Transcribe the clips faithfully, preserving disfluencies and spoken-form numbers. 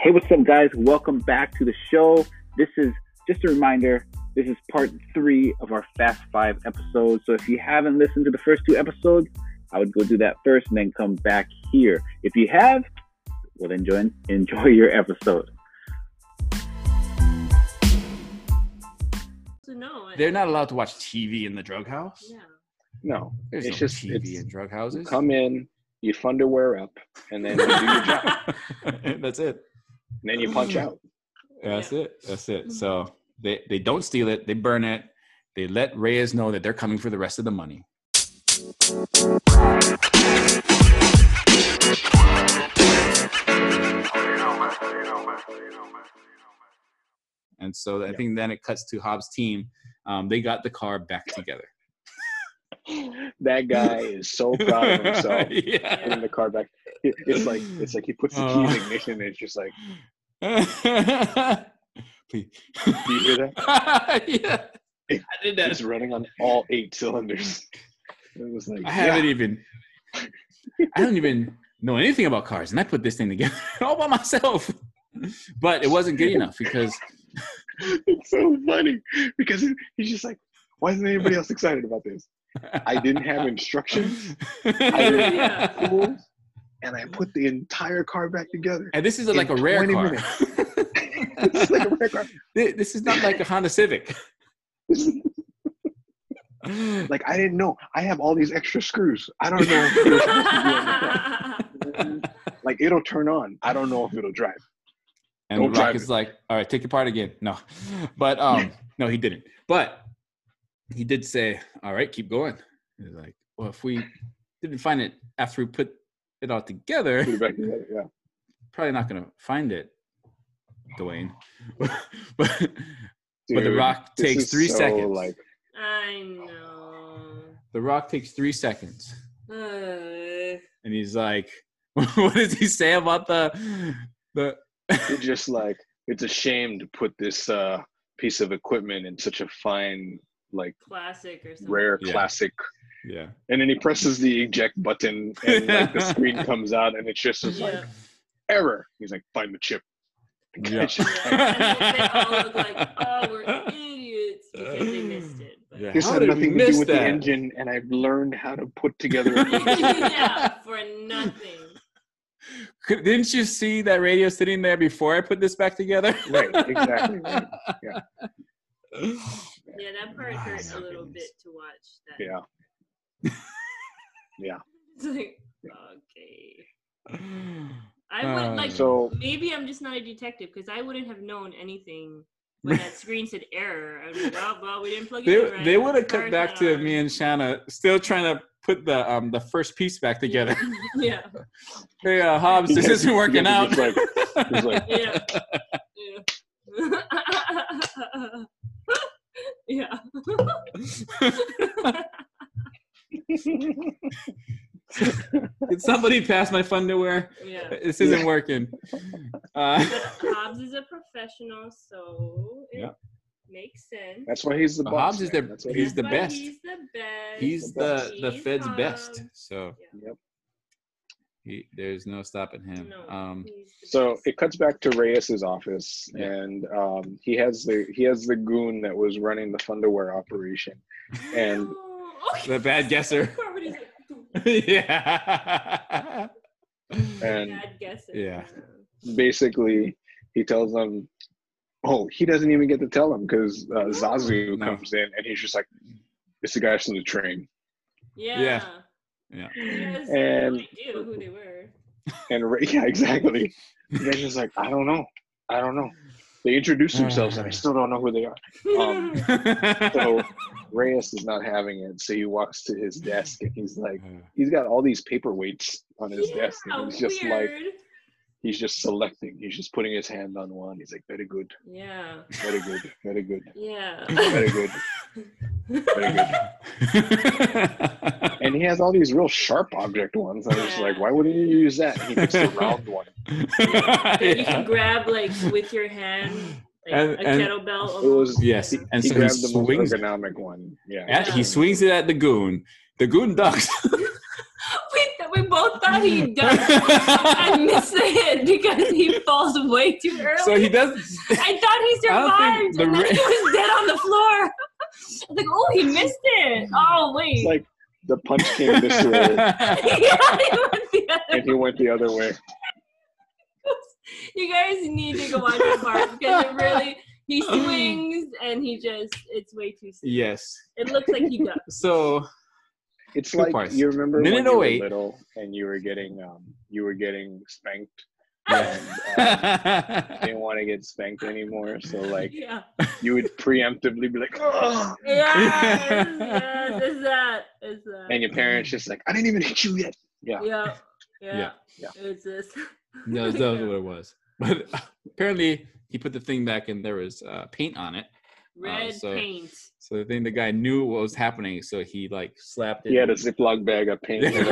Hey, what's up, guys? Welcome back to the show. This is just a reminder. This is part three of our Fast Five episodes. So if you haven't listened to the first two episodes, I would go do that first and then come back here. If you have, well, then enjoy, enjoy your episode. No, They're not allowed to watch T V in the drug house. Yeah. No, There's it's no just T V it's, in drug houses. you come in, you underwear up, and then you do your job. That's it. And then you punch out. That's Yeah. it. That's it. So they, they don't steal it. They burn it. They let Reyes know that they're coming for the rest of the money. And so I Yeah. think then it cuts to Hobbs' team. Um, they got the car back together. That guy is so proud of himself. Yeah. Putting the car back. It- It's like it's like he puts the key in Uh. the ignition, and it's just like, Please. do you hear that? Yeah. I did that. It's running on all eight cylinders. It was like, I haven't yeah. even, I don't even know anything about cars, and I put this thing together all by myself. But it wasn't good enough because It's so funny because he- he's just like, why isn't anybody else excited about this? I didn't have instructions. I didn't have tools, and I put the entire car back together. And this is in like a rare twenty car. minutes. It's like a rare car. Thi- This is not like a Honda Civic. Like, I didn't know. I have all these extra screws. I don't know if they're supposed to be on the car. Like, it'll turn on. I don't know if it'll drive. And Don't The Rock drive is it. like, all right, take your part again. No, but um, no, he didn't. But he did say, all right, keep going. He's like, well, if we didn't find it after we put it all together, Put it back together, yeah. probably not going to find it, Dwayne. but but The Dude, Rock this takes is three so, seconds. Like, I know. The Rock takes three seconds. Uh, And he's like, what does he say about the the it's just like, it's a shame to put this uh, piece of equipment in such a fine, like, classic or something. rare Yeah. classic. yeah. And then he presses the eject button, and like the screen comes out, and it's just as like, Yeah. error. He's like, find the chip. Yeah. It's just like, Yeah. And they all look like, oh, we're idiots because they missed it. But Yeah. this How had did we nothing to miss do with that? the engine, and I've learned how to put together a yeah, for nothing. Could- Didn't you see that radio sitting there before I put this back together? Right, exactly. Right. Yeah. Yeah, that part Oh, hurt my a little goodness. bit to watch. That. Yeah. Yeah. It's like, okay. I would Uh, like. So Maybe I'm just not a detective because I wouldn't have known anything when that screen said error. I was like, oh, well, we didn't plug it in They, right. they would have The cut car's back not to on. me and Shanna still trying to put the um the first piece back together. Yeah. Hey, uh, Hobbs, this Because- isn't working because out. it's like- it's like, Yeah. yeah. Can somebody pass my underwear? Yeah. This isn't working. Uh, But Hobbs is a professional, so it Yeah. makes sense. that's why he's the But boss. Hobbs is man. the- That's what he's That's the why best. He's the best. he's the the best. the He's Fed's Hobbs. best, so Yep. he, there's no stopping him. No, Um, he's the So best. it cuts back to Reyes's office, Yeah. and um, he has the he has the goon that was running the Thunderwear operation, and Oh, okay. the bad guesser. Part where he's like, yeah. and bad guesser. Yeah. basically he tells them, oh, he doesn't even get to tell them because uh, Zazu No. comes in, and he's just like, it's the guy from the train, Yeah. Yeah. Yeah. He has And- no idea who they were. and Re- yeah, exactly. The guy's just like, I don't know, I don't know. They introduce themselves, and I still don't know who they are. Um, So Reyes is not having it, so he walks to his desk, and he's like, he's got all these paperweights on his yeah, desk, and he's just like, weird. he's just selecting. He's just putting his hand on one. He's like, very good, Yeah. very good, very good, Yeah. very good, very good. And he has all these real sharp object ones. I was just like, why wouldn't you use that? And he picks the round one. That you Yeah. can grab like with your hand, like And- a and- kettlebell. It was- almost. Yes, Yeah. and He so he grabbed the most swings. it. ergonomic one. Yeah. And he swings it at the goon. The goon ducks. we, we both thought he ducked and missed the hit. dead because he falls way too early. So he does. I thought he survived, the and then ra- he was dead on the floor. I was like, oh, he missed it. Oh, wait. It's like the punch came this way yeah, he went the other and he went the other way. You guys need to go watch that part because it really, he swings and he just, it's way too soon. Yes. It looks like he ducks. So It's Good like parts. you remember Minute when you oh were eight. little and you were getting um you were getting spanked yeah. and um, didn't want to get spanked anymore. So like Yeah. you would preemptively be like, oh, Yes, yes, it's that. It's that. and your parents just like, I didn't even hit you yet. Yeah. Yeah. Yeah. Yeah. Yeah. It's this. No, that was what it was. But apparently he put the thing back and there was uh, paint on it. Red Uh, so- paint. So I think the guy knew what was happening, so he like slapped it. He had a Ziploc bag of paint. He was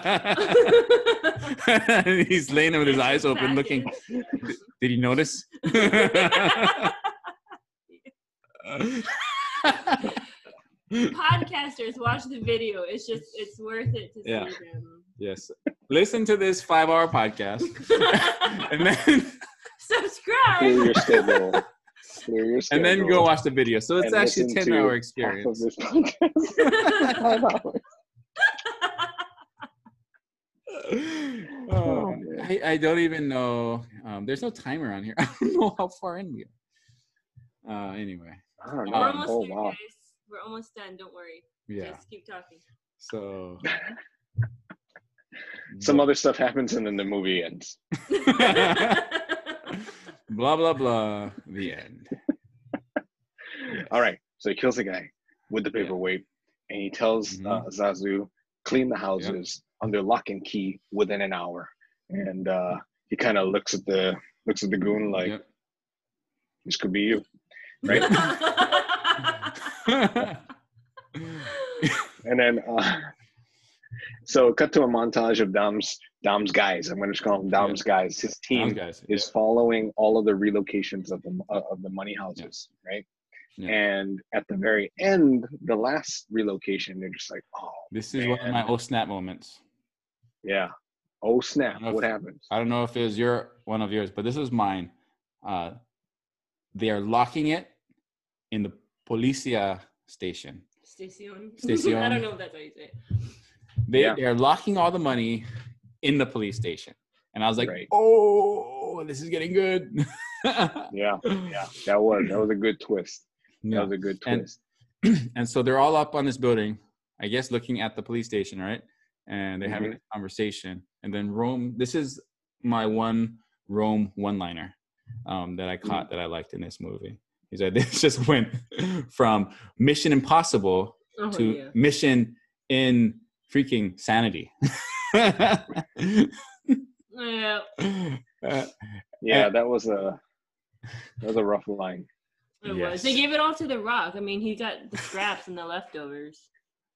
like, He's laying there with his eyes open, looking. Did he notice? Podcasters, watch the video. It's just, it's worth it to Yeah. see them. Yes. Listen to this five-hour podcast, and then Subscribe. clear your schedule. Clear your and schedule. then go watch the video. So it's and actually a listen to ten-hour half experience. of this podcast. Five hours. Oh, Oh, man. I, I don't even know. Um, there's no timer on here. I don't know how far in we are. Uh, anyway, I don't We're know. Um, almost Oh there, wow. guys. We're almost done. Don't worry. yeah. Just keep talking. So Some other stuff happens and then the movie ends. blah blah blah. The end. All right. So he kills the guy with the paperweight and he tells Mhm. uh, Zazu, clean the houses under lock and key within an hour. And uh, he kind of looks at the looks at the goon like, Yep. this could be you. Right. And then uh, so cut to a montage of Dom's Dom's guys. I'm going to just call them Dom's guys. His team Those guys. is following all of the relocations of the uh, of the money houses, right? Yeah. And at the very end, the last relocation, they're just like, oh, This is one of my man. oh snap moments. yeah, oh snap, I don't know what if- happens? I don't know if it was your one of yours, but this was mine. Uh, they are locking it in the Policia station. Station. Station. I don't know if that's how you say it. They Yeah. they are locking all the money in the police station, and I was like, Right. "Oh, this is getting good." Yeah, yeah, that was that was a good twist. That Yeah. was a good And- twist. And so they're all up on this building, I guess, looking at the police station, right? And they're having Mhm. a conversation. And then Rome, this is my one Rome one-liner um, that I caught that I liked in this movie. He said, "This just went from Mission Impossible Oh, to yeah. Mission in freaking Sanity." Yeah. Uh, Yeah, that was a that was a rough line. It Yes. was. They gave it all to The Rock. I mean, he got the scraps and the leftovers.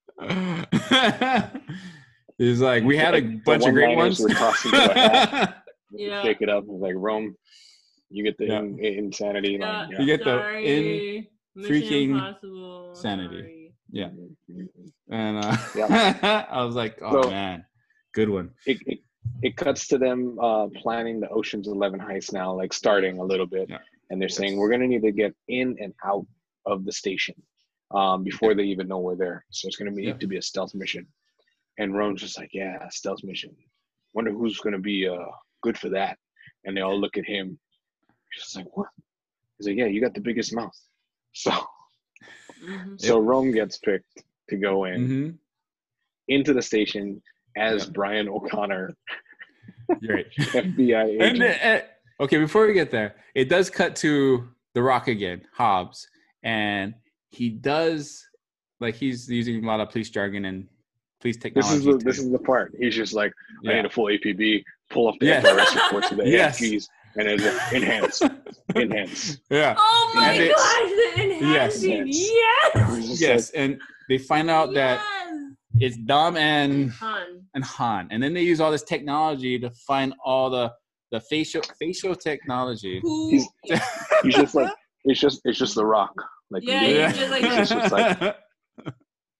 He's like, we had a The bunch of great one-liners ones. were tossed into a hat. Yeah. Shake it up. It was like Rome. You get the Yeah. in, insanity Yeah. line. You Yeah. get the Sorry. Mission freaking Impossible. sanity. Sorry. Yeah. Mhm. And uh, Yeah. I was like, oh So- man, good one. It, it it cuts to them uh, planning the Ocean's Eleven heist now, like starting a little bit, Yeah. and they're saying we're gonna need to get in and out of the station um, before they even know we're there. So it's gonna be Yeah. to be a stealth mission. And Rome's just like, yeah, stealth mission. Wonder who's gonna be uh, good for that. And they all look at him. He's just like, what? He's like, yeah, you got the biggest mouth. So Mhm. so Rome gets picked to go in Mm-hmm. into the station as Yeah. Brian O'Connor, You're right. F B I agent. And, uh, okay, before we get there, it does cut to The Rock again, Hobbs, and he does like he's using a lot of police jargon and police This technology. is the to- this is the part. He's just like, I yeah. need a full A P B, pull up the Yes. F R S report to the Yes. A F Gs, and it's like, enhance, enhance. yeah. Oh my And they- gosh, the Yes. enhancing. Yes. Yes. He's just Yes, and they find out that Yes. it's Dom and Han. and Han, and then they use all this technology to find all the the facial facial technology. Who? He's- yeah. He's just like, it's just it's just the Rock. Like Yeah, he- he's just like- he's just like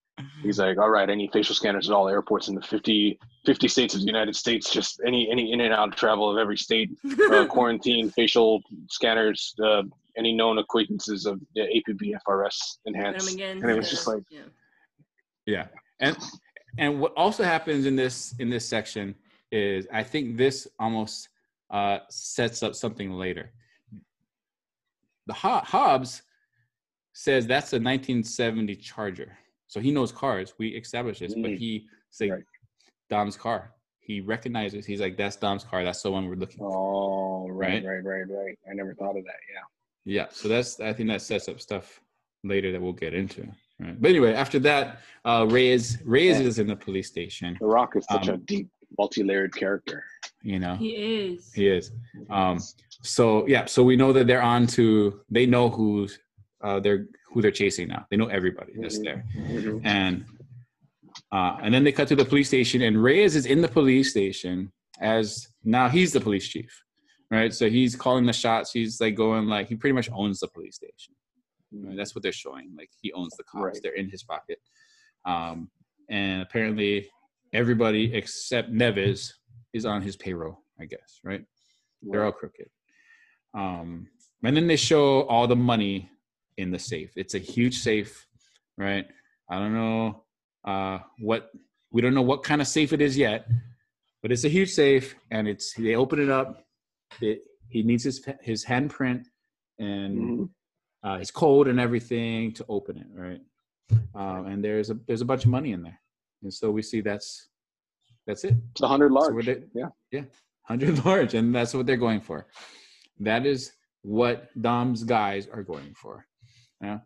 He's like, all right, I need facial scanners at all airports in the fifty, fifty states of the United States. Just any any in and out travel of every state. Uh, quarantine, facial scanners, uh, any known acquaintances of the A P B F R S enhanced. Again, And it was the, just like, yeah. Yeah, and and what also happens in this in this section is I think this almost uh, sets up something later. The Hob- Hobbs says that's a nineteen seventy Charger, so he knows cars. We established this, but he said Right. Dom's car. He recognizes. He's like, that's Dom's car. That's the one we're looking for. oh, right, Right? right, right, right. I never thought of that. Yeah. Yeah, so that's I think that sets up stuff later that we'll get into. Right? But anyway, after that, uh, Reyes Reyes Yeah. is in the police station. The Rock is such Um, a deep, multi-layered character. You know, He is. he is. Um, so yeah, so we know that they're on to. They know who's uh, they're who they're chasing now. They know everybody that's Mhm. there, Mhm. and uh, and then they cut to the police station, and Reyes is in the police station as now he's the police chief, right? So he's calling the shots. He's like going like he pretty much owns the police station. Right? That's what they're showing. Like he owns the cops. Right. They're in his pocket. Um, and apparently everybody except Neves is on his payroll, I guess, right? They're all crooked. Um, and then they show all the money in the safe. It's a huge safe, right? I don't know uh, what, we don't know what kind of safe it is yet, but it's a huge safe and it's, they open it up. It, he needs his, his handprint and Mhm. uh, his code and everything to open it, right? Um, and there's a there's a bunch of money in there, and so we see that's that's it. It's a hundred large. So we're they, yeah. yeah, hundred large, and that's what they're going for. That is what Dom's guys are going for. Yeah.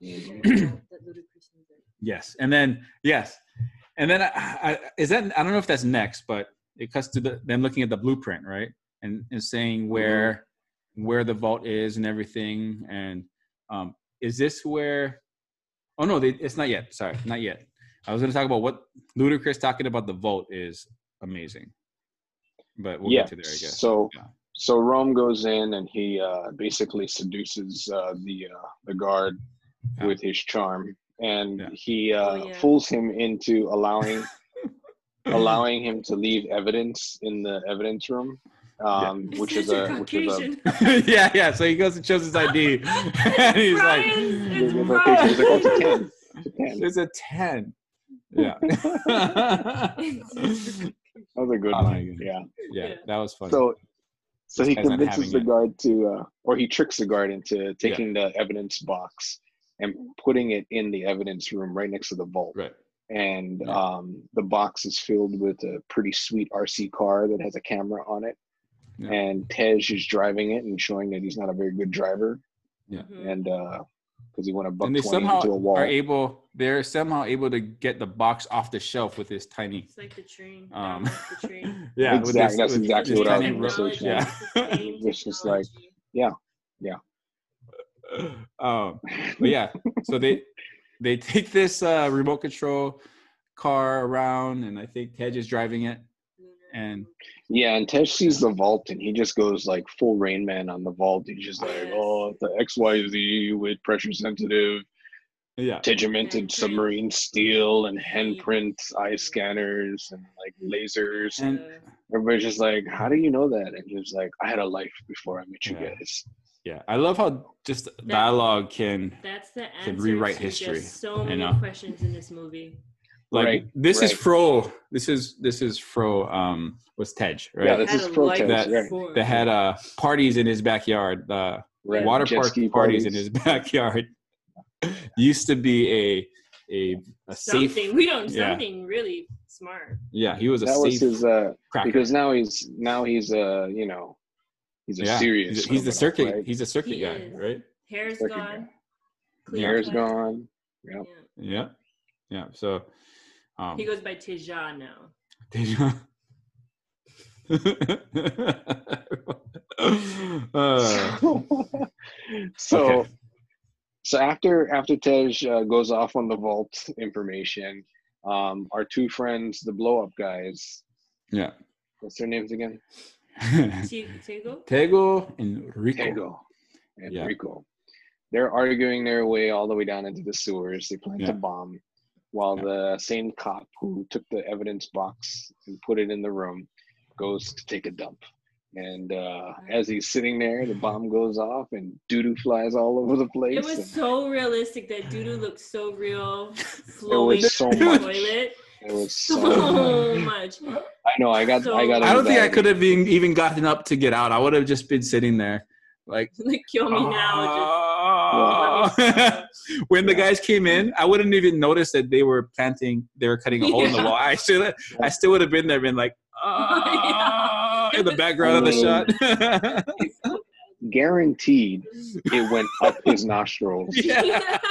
Yes, and then yes, and then I, I, is that I don't know if that's next, but it cuts to the, them looking at the blueprint, right, and and saying where mm-hmm. where the vault is and everything, and um, is this where? Oh no, they, it's not yet. Sorry, not yet. I was going to talk about what Ludacris talking about the vault is amazing, but we'll yeah. get to there, I guess. So, yeah. so Rome goes in and he uh, basically seduces uh, the uh, the guard yeah. with his charm, and yeah. he uh, oh, yeah. fools him into allowing allowing him to leave evidence in the evidence room. Um, yeah. which is a which is a yeah yeah so he goes and shows his I D and he's like it's he's like, oh, it's a ten. It's a ten. Yeah. That was a good oh, one. Yeah. yeah that was funny. So so This he guy's not convinces the having it. guard to uh, or he tricks the guard into taking the evidence box and putting it in the evidence room right next to the vault. Right. And Yeah. um, the box is filled with a pretty sweet R C car that has a camera on it. Yeah. And Tej is driving it and showing that he's not a very good driver. Yeah. And uh, because he went a buck And they twenty somehow into a wall. are able, they're somehow able to get the box off the shelf with this tiny. It's like the train. Um, Um, the train. Yeah, with Exactly. this- That's with exactly this what I was tiny gonna ro- say, Technology. Yeah. It's the same It's just like- technology. um, but yeah, so they they take this uh, remote control car around, and I think Tej is driving it. And Yeah, and Tej sees the vault and he just goes like full Rain Man on the vault. He's just like, Yes. oh, the X Y Z with pressure sensitive, yeah, tegimented Handprint. submarine steel and handprint eye scanners and like lasers. And- Uh, Everybody's just like, how do you know that? And he was like, I had a life before I met you Yeah. guys. yeah. I love how just dialogue can that's the Can answer rewrite to history, just so you many know? questions in this movie. like Right, this is right. Fro. This is this is Fro. Um, was Tej, right? Yeah, this Had is a pro life Tej, that- right? before. That had uh parties in his backyard. Uh, Right. water Jet park ski parties in his backyard. Used to be a a a safe. something we don't yeah. something really smart. Yeah, he was a That safe was his uh cracker. because now he's now he's uh you know he's a yeah, serious he's, he's the criminal, circuit. right? He's a circuit He guy, is. right? Hair's Circuit gone. guy. clean Hair's cut. gone. Yeah. Yeah. Yeah, yeah. So, um, He goes by Teja now. uh, so Okay. so after after Tej uh, goes off on the vault information, um, our two friends, the blow up guys, yeah. what's their names again? Te- Tego? Tego and Rico. Tego and Yeah. Rico. They're arguing their way all the way down into the sewers. They plant Yeah. a bomb. while the same cop who took the evidence box and put it in the room goes to take a dump. And uh, as he's sitting there, the bomb goes off and doo-doo flies all over the place. It was and so realistic that doo-doo looked so real, flowing was so in the much. toilet. It was so, So much. I know. I got. So- I got. I don't think I anxiety. could have even even gotten up to get out. I would have just been sitting there, like. Like, kill me now. "Oh." When the Yeah. guys came in, I wouldn't even notice that they were planting. They were cutting a hole in the Yeah. wall. I still, I still would have been there, been like, "Oh," in the background of the shot. Just, Guaranteed, it went up his nostrils. Yeah.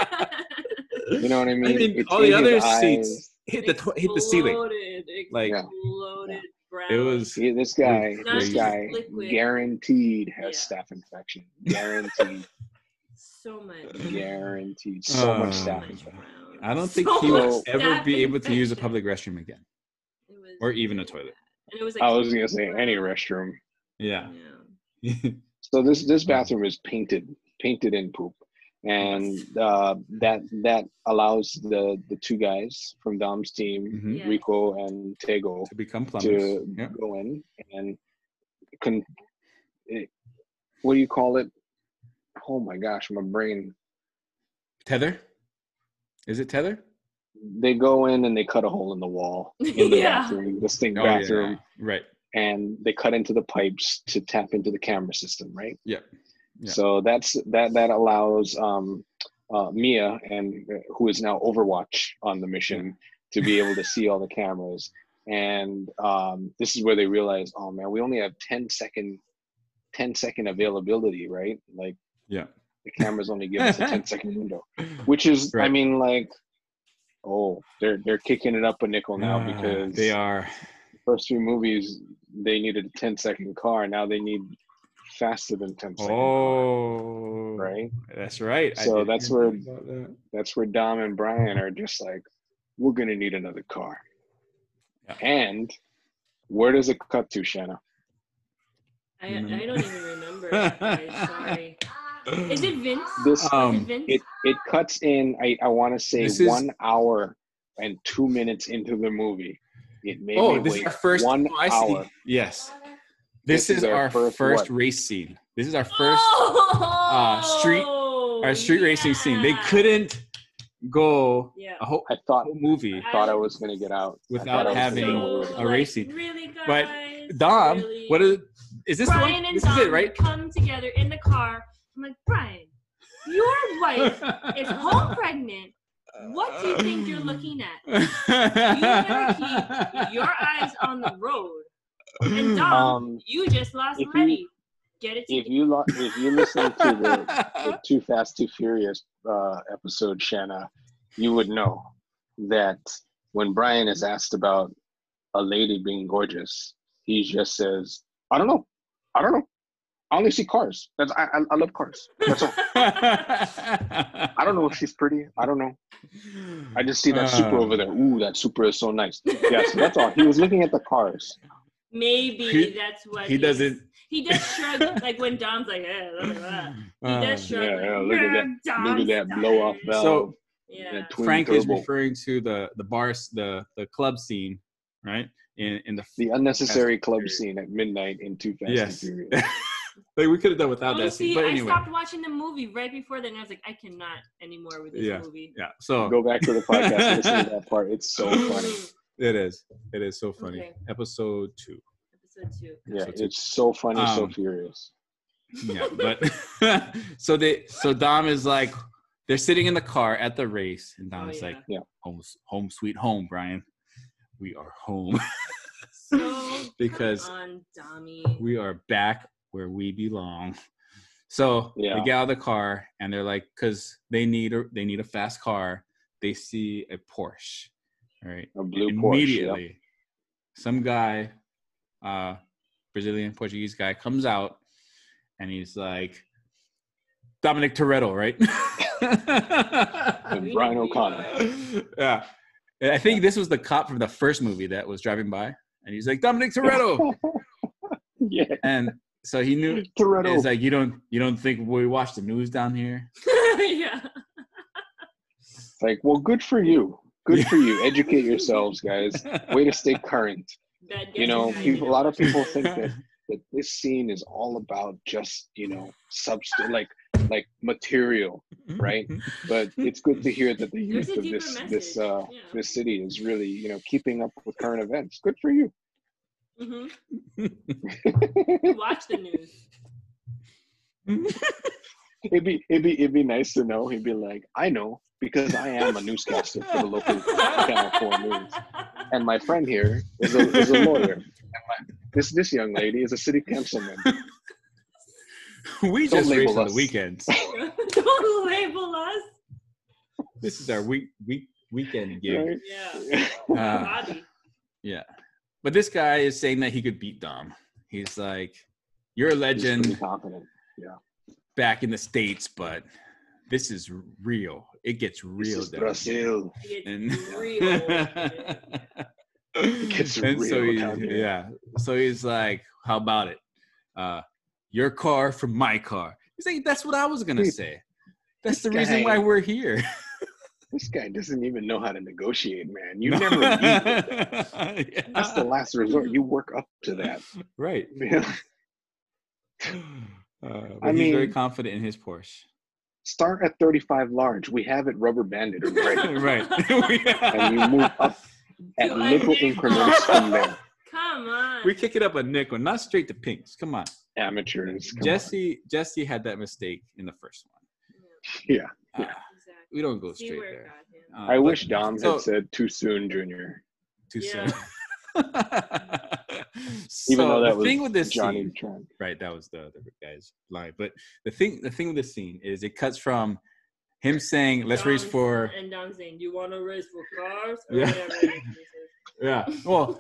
You know what I mean? I mean, It all the hit his other eyes. seats hit the tw- hit the ceiling. Exploded, Like- exploded brown. It was. See, this guy, Not this just guy, liquid. guaranteed has Yeah. staph infection. Guaranteed, so much. guaranteed. So Uh, much So staph much infection. brown. I don't think So he much will ever staph be able to use a infection. public restroom again, It was or even a really toilet. bad. And it was like I was gonna say any restroom. Yeah. Yeah. So this this bathroom is painted, painted in poop, and uh, that that allows the the two guys from Dom's team, Mhm. Yeah. Rico and Tego, To become plumbers. to Yeah. go in and con- it, what do you call it? Oh my gosh, my brain. Tether. Is it tether? They go in and they cut a hole in the wall in the Yeah. bathroom, distinct Oh, yeah, bathroom, yeah. Right. and they cut into the pipes to tap into the camera system, right? Yeah. Yeah. So that's that that allows um, uh, Mia, and uh, who is now Overwatch on the mission, to be able to see all the cameras. And um, this is where they realize, oh man, we only have ten second, ten second availability, right? Like Yeah. the cameras only give us a ten second window, which is, I Right. mean, like, oh, they're they're kicking it up a nickel now Ah, because they are. first three movies they needed a ten second car. Now they need faster than ten second car, Oh. right? That's right. I So didn't that's even where- think about that. That's where Dom and Brian are just like, we're gonna need another car. Yeah. And where does it cut to, Shanna? I, I don't even remember. Guys, sorry. Is it Vince? This Was Um, it Vince? it it cuts in. I I want to say This is- one hour and two minutes into the movie. It made Oh, me this wait is our first. one oh, I see. hour. Yes. This, This is, is our our first first, what? race scene. This is our first uh, street- our street racing scene. They couldn't go Yeah. a whole, I thought whole movie. I thought I was gonna get out I Without thought I was having gonna so, get away with a it. like, race scene. Really, guys? But Dom, really? what is is this the Brian one? and This Dom is it, right? come together in the car. I'm like, Brian, your wife is home pregnant. What do you think you're looking at? You better keep your eyes on the road. And Dom, Um, you just lost if you- Letty. Get it if together. you lo- if you listen to the, the Too Fast Too Furious uh, episode, Shanna, you would know that when Brian is asked about a lady being gorgeous, he just says, "I don't know, I don't know. I only see cars. That's I I, I love cars. That's all. I don't know if she's pretty. I don't know. I just see that Supra Uh, over there. Ooh, that Supra is so nice. Yes, that's all. He was looking at the cars. Maybe He- that's what He he's- doesn't. He does shrug like when Dom's like, eh, look at that. He uh, does shrug. yeah, like, yeah, look at that- "Yeah, Look at that Dom's blow off tired." valve. So Yeah. that twin Frank is turbo. referring to the the bars, the the club scene, right? In in the The unnecessary club Furious. scene at midnight in Too Fast yes. and Furious. Like we could have done without Oh, that see, scene, but I anyway. stopped watching the movie right before then. I was like, I cannot anymore with this Yeah. movie. Yeah. So Go back to the podcast and listen to that part. It's so funny. it is. It is so funny. Okay. Episode two. Episode two. Yeah, So- it's so funny, so Um, furious. Yeah, but so they so Dom is like they're sitting in the car at the race, and Dom Oh, is yeah. like, Yeah. home, home sweet home, Brian. We are home So because on Dommy. we are back where we belong. So Yeah. they get out of the car and they're like, because they need a they need a fast car. They see a Porsche, all right? A blue Porsche. Immediately, Yep. some guy, uh, Brazilian Portuguese guy, comes out and he's like, Dominic Toretto, right? And Brian O'Connor. Yeah. And I think this was the cop from the first movie that was driving by, and he's like, Dominic Toretto. Yeah, And so he knew. Toretto. It's like, you don't you don't think we watch the news down here? Yeah. Like, well, good for you. good for you. Educate yourselves, guys. Way to stay current. That You know, gets people, a lot of excited. people think that that this scene is all about just, you know, substance, like like material, right? But it's good to hear that the There's youth a of deeper this message, this uh yeah. this city is really, you know, keeping up with current events. Good for you. Mhm. You watch the news. It'd be it'd be it'd be nice to know. He'd be like, I know because I am a newscaster for the local Channel Four News, and my friend here is a is a lawyer. And my, this this young lady is a city councilman. We Don't just label race on us. the weekends. Don't label us. This is our week week weekend gig. Right? Yeah. Uh, Body. yeah, but this guy is saying that he could beat Dom. He's like, "You're a He's pretty legend confident. Yeah. back in the States, but this is real. It gets real This is down Brazil. here." It's And, real. It gets and so real he, down here. yeah, so he's like, "How about it? Uh, your car for my car." He's like, "That's what I was gonna Dude, say. That's this the reason why guy- we're here." This guy doesn't even know how to negotiate, man. You never lead with that. Yeah. That's the last resort. You work up to that. Right. Man. Uh, but I he's very mean- confident in his Porsche. Start at thirty-five large. We have it rubber banded already. Right. And you move up at To a little nickel. increments from there. Come on. We kick it up a nickel, not straight to pinks. Come on. Amateurs. come on. Jesse Jesse had that mistake in the first one. Yeah. Uh, Exactly. we don't go See straight where it there. got him. Uh, I but- wish Dom so- had said too soon, Junior. too Yeah. soon. So Even though that the was thing with this Johnny scene, Trent. right? That was the other guy's line. But the thing, the thing with this scene is it cuts from him saying, "Let's race Dom's- for." And Dom saying, "Do you want to race for cars?" Or Yeah. whatever it is he says. Yeah. Well.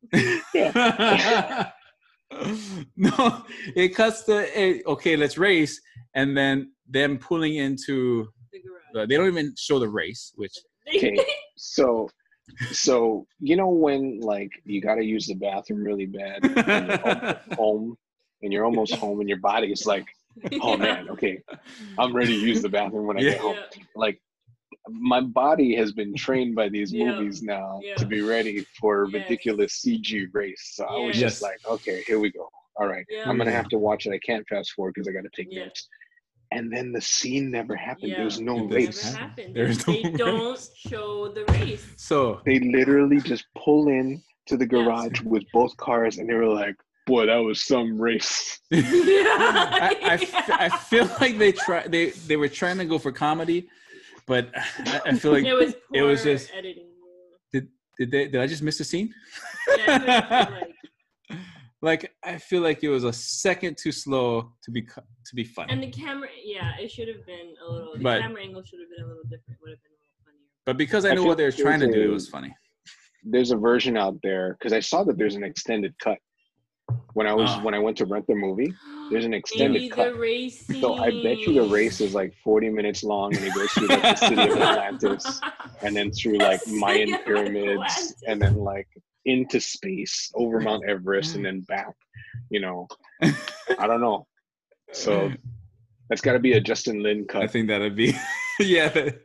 No, it cuts to eh, okay, let's race, and then them pulling into. The garage. The, they don't even show the race, which Okay. So, so you know when like you got to use the bathroom really bad, and you're almost home, and you're almost home, and your body is like, oh man, okay, I'm ready to use the bathroom when I Yeah. get home. Yeah. Like my body has been trained by these Yeah. movies now Yeah. to be ready for a Yes. ridiculous C G race. So I was Yes. just like, okay, here we go. All right, Yeah. I'm gonna Yeah. have to watch it. I can't fast forward because I got to take Yeah. notes. And then the scene never happened. Yeah. There's no It It doesn't race. never happen. happened. There's they no don't race. show the race. so They literally just pull in to the garage with both cars, and they were like, "Boy, that was some race." I, I, f- I feel like they try they they were trying to go for comedy, but I, I feel like it was it was poor just- editing. did they did I just miss a scene? Yeah, it was like, Like I feel like it was a second too slow to be co- to be funny. and the camera, yeah, it should have been a little. The But- camera angle should have been a little different. Would have been a little funnier. But because I I knew feel what they were like trying to there's do, it a- was funny. There's a version out there because I saw that there's an extended cut. When I was Ah. when I went to rent the movie, there's an extended Maybe cut. the race scene. So I bet you the race is like forty minutes long, and it goes through like the city of Atlantis, and then through like City Mayan of pyramids, Atlantis. and then like into space over Mount Everest, and then back. You know, I don't know. So that's got to be a Justin Lin I cut. think that'd be yeah. that-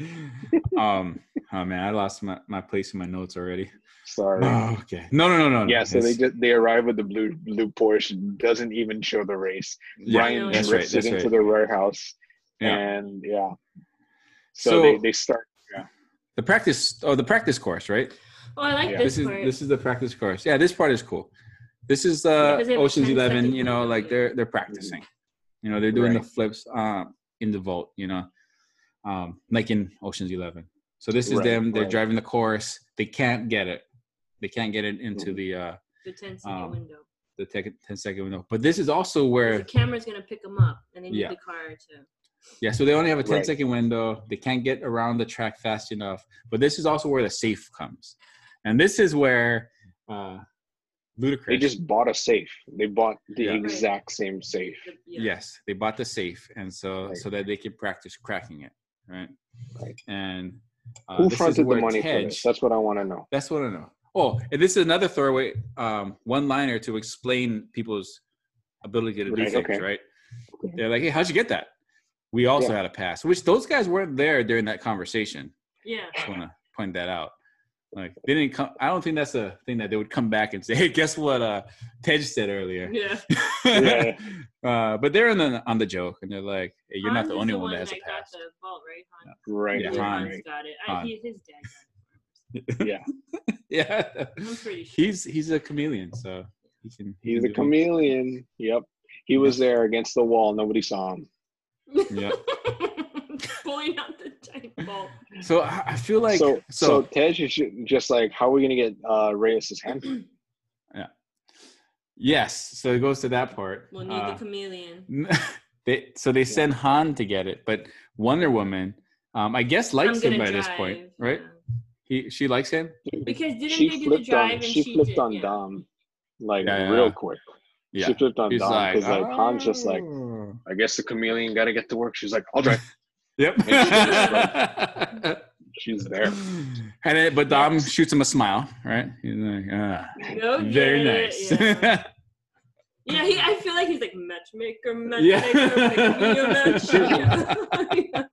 um. Oh man, I lost my, my place in my notes already. Sorry. Oh, okay. No, no, no, no. no. Yeah, so they It's- just they arrive with the blue blue Porsche, doesn't even show the race. yeah, Ryan that's drifts right, it that's into right. the warehouse, Yeah. and yeah. So, So, they, they start. the practice. Oh, the practice course, right? Oh, I like Yeah. this, This is part. this is the practice course. Yeah, this part is cool. This is uh Because they have a Ocean's ten Eleven. second You know, window, like yeah. they're they're practicing. You know, they're doing the Right. flips um in the vault. You know, um like in Ocean's Eleven. So this is Right, them. They're right. driving the course. They can't get it. They can't get it into Mhm. the uh the ten second um, window. the tech- ten second window. But this is also 'Cause where the camera's gonna pick them up, and they need Yeah. the car to. yeah. So they only have a ten Right. second window. They can't get around the track fast enough. But this is also where the safe comes, and this is where uh Ludacris. They just bought a safe. They bought the Yeah. exact same safe. the yeah. Yes, they bought the safe, and so Right. so that they can practice cracking it, right? Right. And uh, Who this is fronted the where money for Tej- this? That's what I want to know. That's what I know. Oh, and this is another throwaway um, one-liner to explain people's ability to do Right, things, okay. right? Okay. They're like, "Hey, how'd you get that?" We also Yeah. had a pass, which those guys weren't there during that conversation. Yeah. Just wanna point that out. Like they didn't come. I don't think that's a thing that they would come back and say, "Hey, guess what? Uh, Tej said earlier." Yeah. Yeah. uh, but they're in the, on the joke, and they're like, "Hey, you're not Hans the is only one that that has a got past." the vault, right? Hans? Right. Yeah, Yeah, Han. Hans got it. I, Han. he, his dad got it. Yeah. Yeah, I'm pretty sure. he's he's a chameleon, so he can. he He's can a do it. chameleon. Yep. He was there against the wall. Nobody saw him. Yeah. Pulling out the giant vault. So I I feel like so, so, so Tej is ju- just like, how are we gonna get uh, Reyes' hand? yes. So it goes to that part. We'll need Uh, the chameleon. they so they send Han to get it, but Wonder Woman, um, I guess likes I'm him gonna by this drive, point, right? yeah. He she likes him. Because didn't she they do the flipped drive on. and She she flipped did, on yeah. Dom, like Yeah, real yeah. quick. Yeah. She flipped on He's Dom like, because like, Han's just like, "Oh." I guess the chameleon got to get to work. She's like, I'll drive. Yep. She's there. And it, but Dom shoots him a smile, right? He's like, ah, Go very get it, nice. Yeah, yeah he, I feel like he's like matchmaker, Yeah. matchmaker, make me a match. Yeah.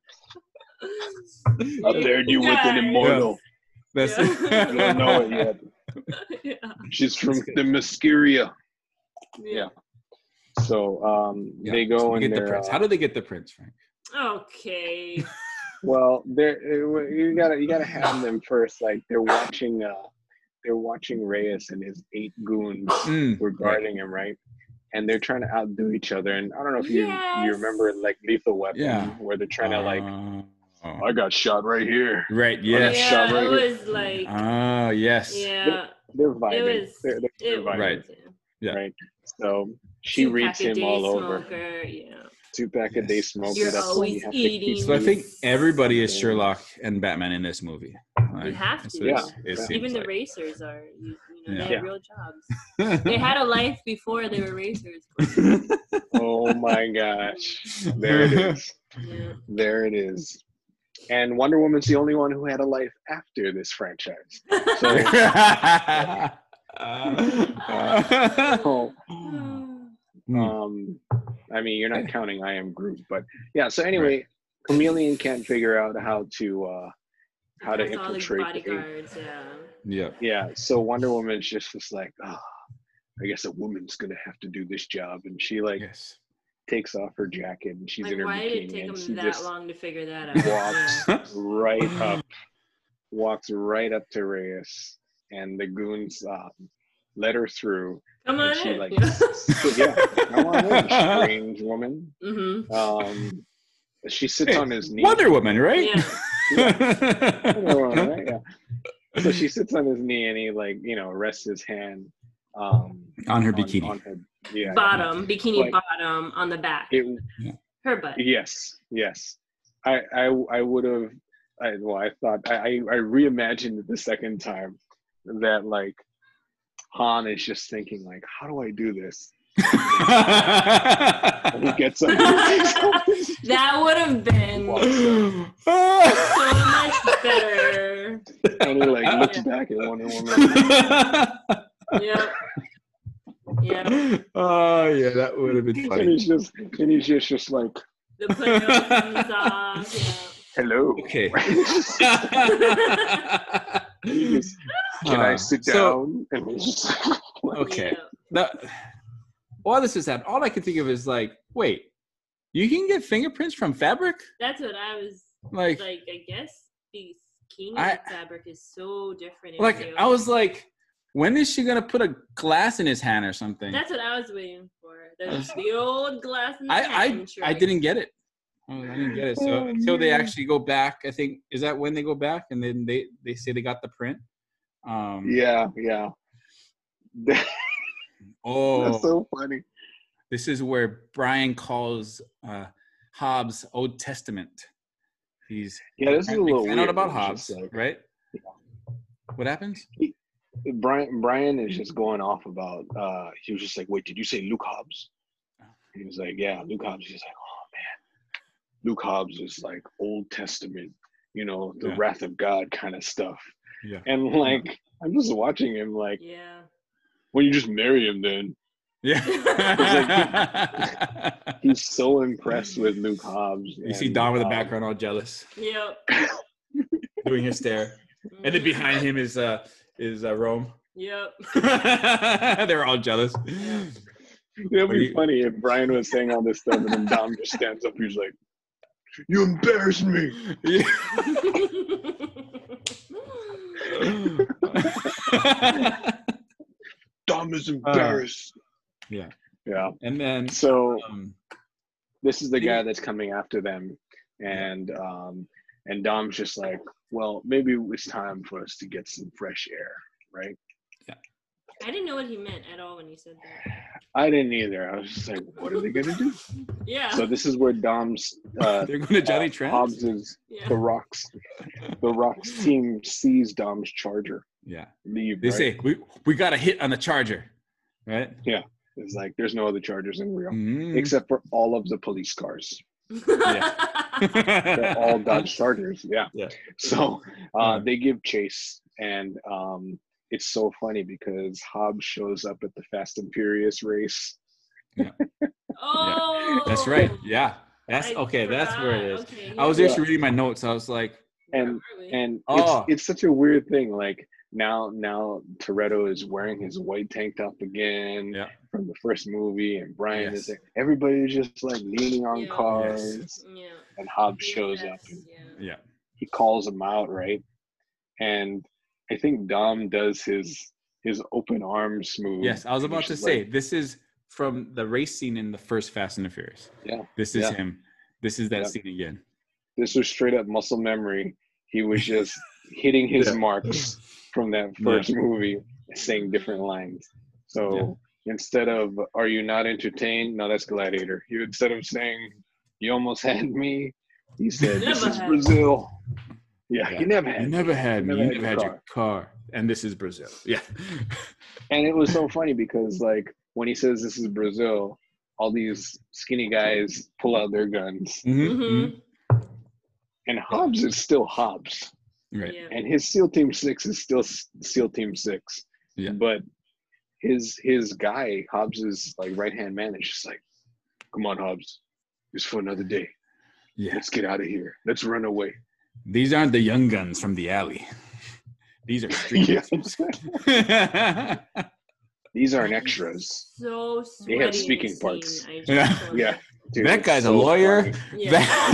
Up there, you with an Yeah. immortal. That's Yeah. You don't know it yet. Yeah. She's from the Masqueria. Yeah. So um, Yeah. they go So and get the they're, prince. uh, How do they get the prince, Frank? Okay. well, they're you gotta you gotta have them first. Like they're watching uh, they're watching Reyes and his eight goons Mm, were guarding him, right? And they're trying to outdo each other. And I don't know if you Yes. you remember like Lethal Weapon, Yeah. where they're trying to like, Oh. I got shot right here. Right. Yes. Yeah, shove right it here. was like, Oh, yes. yeah, They're vibing. it was, they're, they're, they're it vibing, was. Right. yeah. Yeah. right? So she Two reads pack a him day all over. smoker, yeah. Two pack a day Yes. smoker. You're That's why always you have to eating. keep So I think Yes. everybody is something. Sherlock and Batman in this movie. You have that's to. what it's- Yeah. it seems Even the like. racers are, you, you know, Yeah. they Yeah. have real jobs. They had a life before they were racers. Oh my gosh. There it is. Yeah. There it is. And Wonder Woman's the only one who had a life after this franchise. So, so Hmm. um, I mean, you're not counting I Am Groot, but yeah. So anyway, Chameleon can't figure out how to uh, how to That's all the infiltrate. the- bodyguards, yeah. Yeah. Yeah. So Wonder Woman's just just like, oh, I guess a woman's gonna have to do this job, and she like Yes. takes off her jacket and she's Like, in her why did it bikini, take and them she that just long to figure that out? walks Yeah. right up, walks right up to Reyes, and the goons uh, let her through. Come And on she in. like, yeah. so, yeah, come on in, strange woman. Mm-hmm. Um, she sits Hey, on his knee. Wonder Woman, right? Yeah. Wonder Woman, right? Yeah. So she sits on his knee, and he like, you know, rests his hand um, On her on- bikini. on her, yeah. Bottom, bikini Like- bottom on the back. It, Her butt. yes, yes. I I I would have. I well, I thought I I I reimagined it the second time that like Han is just thinking like, how do I do this? And he gets up. That would have been so much better. And he like looks Yeah. back at Wonder Woman. Yep. Yeah. Oh yeah, that would have been And funny. he's just and he's just just like, The playground comes off. hello. Okay. He just, Can I Uh, sit so- down? And he's just like, Yeah. Okay. Yeah. That, while this is happening, all I can think of is like, wait, you can get fingerprints from fabric? That's what I was Like, like. I guess the bikini I- fabric is so different. in like real. I was like, when is she gonna put a glass in his hand or something? That's what I was waiting for. There's the old glass in the I hand I, I trick. didn't get it. Oh, I didn't get it. So Oh, until they man. actually go back, I think is that when they go back and then they they say they got the print. Um, yeah, yeah. Oh, That's so funny. this is where Brian calls uh, Hobbes Old Testament. He's Yeah, this is a apparently little found weird. out about It's Hobbes, just like- right? What happens? Brian Brian is just going off about uh he was just like, wait, did you say Luke Hobbs? He was like, yeah, Luke Hobbs. He's like, oh man, Luke Hobbs is like Old Testament, you know, the Yeah. wrath of God kind of stuff. Yeah. And like I'm just watching him like, Yeah. well, you just marry him then. Yeah. He's so impressed with Luke Hobbs. you see and, Don with the um, background all jealous. Yep. doing his stare, and then behind him is uh is uh, Rome. Yep. They're all jealous. It'd be funny if Brian was saying all this stuff and then Dom just stands up. He's like, "You embarrass me." Yeah. Dom is embarrassed. Uh, yeah. Yeah. And then So um, this is the guy that's coming after them, and um, and Dom's just like, well, maybe it's time for us to get some fresh air, right? I didn't know what he meant at all when he said that. I didn't either. I was just like, what are they gonna do? Yeah. So this is where Dom's uh, they're going to Johnny uh, Trent. Hobbs's yeah. the Rocks the Rocks team sees Dom's Charger Yeah. leave. They right? say we we got a hit on the Charger, right? It's like there's no other Chargers in Rio Mm. except for all of the police cars. Yeah. They're all Dodge Chargers. Yeah. Yeah. So uh, Yeah. they give chase, and um, it's so funny because Hobbs shows up at the Fast and Furious race. Oh. That's right. Yeah. That's I okay. That's where it is. forgot. Okay, I was yeah. actually reading my notes. I was like, Where And are we? and Oh. it's it's such a weird thing. Like now now Toretto is wearing his white tank top again yeah, from the first movie, and Brian Yes. is there. Everybody's just like leaning on Yeah. cars, Yeah. and Hobbs shows Yes, up and Yeah. yeah, he calls him out, right? And I think Dom does his his open arms move. yes. I was about which to is say like- this is from the race scene in the first Fast and the Furious. Yeah. This is Yeah. him. This is that Yeah. scene again. This was straight up muscle memory. He was just hitting his Yeah. marks from that first movie, saying different lines. So instead of "Are you not entertained?" No, that's Gladiator. You instead of saying "You almost had me," he said, "This Never is had Brazil." Yeah, Yeah. you never had. You me. never had me. never You had never your had your car. And this is Brazil. Yeah. And it was so funny because like when he says this is Brazil, all these skinny guys pull out their guns, Mhm, Mhm. and Hobbs is still Hobbs, mhm. Right. Yeah. and his SEAL Team Six is still S- SEAL Team Six. Yeah. But his his guy Hobbs's like right hand man is just like, "Come on, Hobbs, just for another day. Yeah. Let's get out of here. Let's run away." These aren't the young guns from the alley. These are street. Yeah. Yeah. These aren't extras. So They have sweaty in speaking this parts. scene, I just Yeah. told Yeah. you. Dude, That it's guy's a so lawyer. funny. Yeah.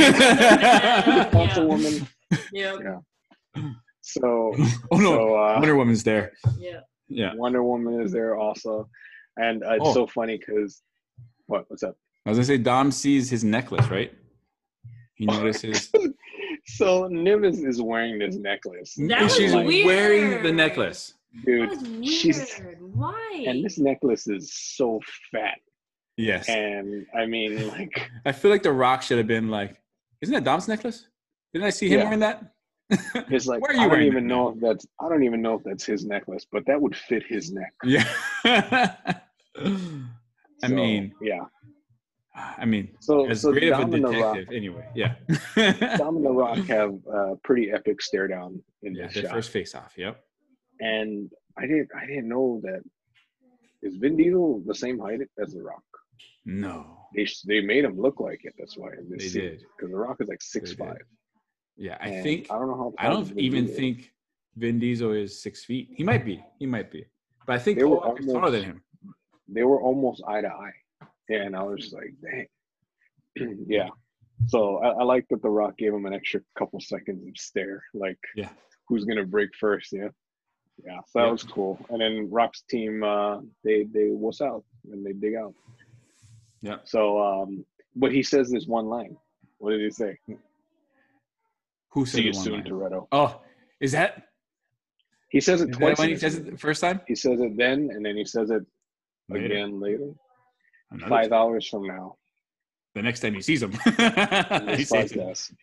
That- Councilwoman. Yep. Yeah. So oh no, so uh, Wonder Woman's there. Yeah. Yeah. Wonder Woman is there also, and uh, it's Oh. so funny because what? What's up? I was gonna say Dom sees his necklace, right? He notices. So Nimbus is wearing this necklace, That and was she's weird. wearing the necklace. That dude. was weird. she's- Why? And this necklace is so fat, Yes. and I mean, like, I feel like The Rock should have been like, isn't that Dom's necklace? Didn't I see him Yeah. wearing that? it's like Why are I you don't wearing even that know if that's I don't even know if that's his necklace, but that would fit his neck. Yeah. I So, mean, yeah. I mean, So as so great of a Dom and the Rock, detective, anyway. Yeah. Dom and the Rock have a pretty epic stare down in Yeah, this their shot. first face off. Yep. And I didn't I didn't know that. Is Vin Diesel the same height as The Rock? No. They they made him look like it. That's why in this They scene, did. because The Rock is like They six did. five. Yeah, I And think I don't know how. I tall don't Vin even Diesel is. think Vin Diesel is six feet. He might be. He might be. But I think They were Paul Walker's almost- taller than him. they were almost eye to eye. Yeah, and I was just like, dang. Yeah. So I, I like that The Rock gave him an extra couple seconds of stare, like Yeah. who's gonna break first, yeah. Yeah, so that Yep. was cool. And then Rock's team, uh, they they wuss out and they dig out. Yeah. So, um, but he says this one line. What did he say? Who said See you the one soon, line? Toretto. Oh, is that, He says it is that twice. when in he this says it movie. the first time? He says it then, and then he says it Later. again later. Another Five time. hours from now. The next time he sees him. in he this says it. podcast.